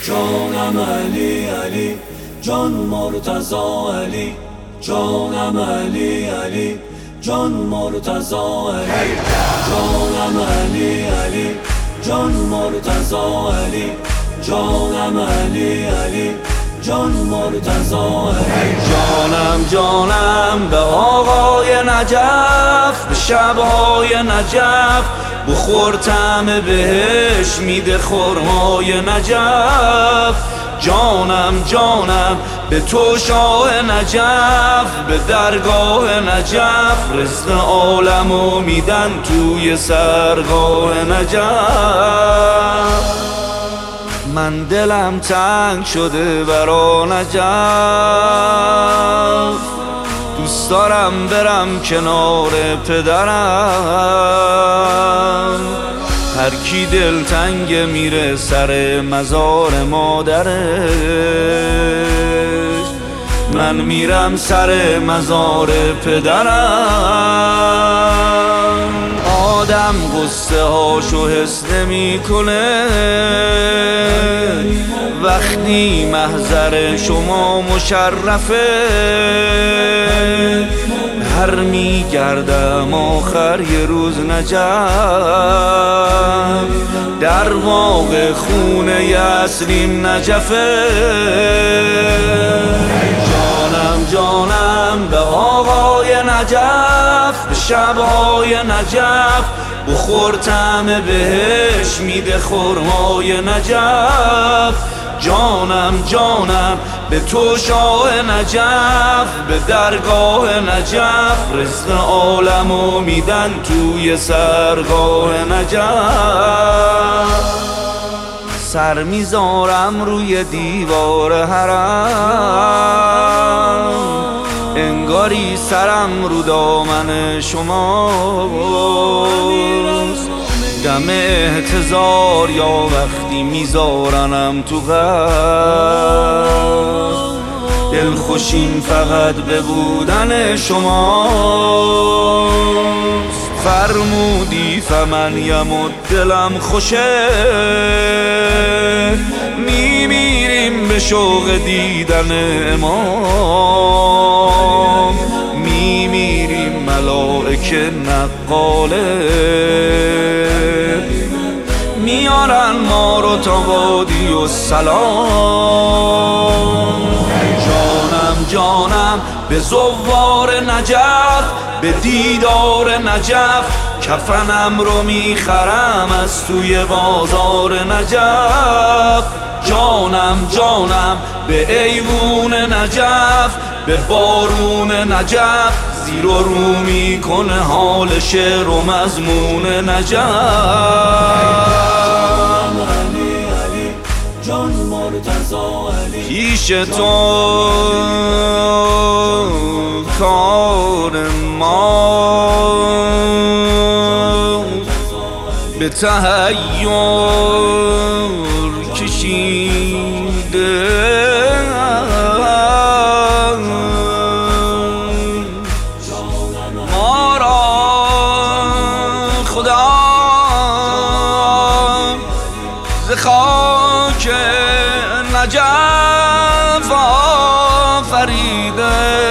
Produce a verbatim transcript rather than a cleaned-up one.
جانم علی علی، جان مرتضی علی، جانم علی علی، جان مرتضی علی، جانم علی علی، جان مرتضی علی، جانم علی علی، جان مرتضی علی. جانم جانم به آقای نجف، به شبهای نجف، بخور طعم بهش میده خرمای نجف. جانم جانم به تو شاه نجف، به درگاه نجف، رزق عالمو میدن توی سرگاه نجف. من دلم تنگ شده برا نجف، دوست دارم برم کنار پدرم. هر کی دل تنگ میره سر مزار مادرش، من میرم سر مزار پدرم. آدم قصه هاشو حس نمی کنه وقتی محضر شما مشرفه. هر میگردم آخر یه روز نجف، در واقع خونه یسریم نجفه. جانم جانم به آقای نجف، به شبهای نجف، بخور طعم بهش میده خرمای نجف. جانم جانم به تو شاه نجف، به درگاه نجف، رزق عالمو میدن توی سرگاه نجف. سر میذارم روی دیوار حرم، انگاری سرم رو دامن شماست. دم احتضار یا وقتی میذارنم تو قلب، دل خوشیم فقط به بودن شماست. فرمودی فمن یمد دلم خوشه، میمیریم به شوق دیدن امام، میمیریم ملائکه نقاله، میارن ما رو تا وادی و سلام. جانم جانم به زوار نجف، به دیدار نجف، کفنم رو میخرم از توی بازار نجف. جانم جانم به ایوون نجف، به بارون نجف، زیر و رو میکنه حال شعر و مضمون نجف. جان مرتضی علی، پیش تو کار ما به تحیر کشیده. ما را خدا ز خاک نجف آفریده،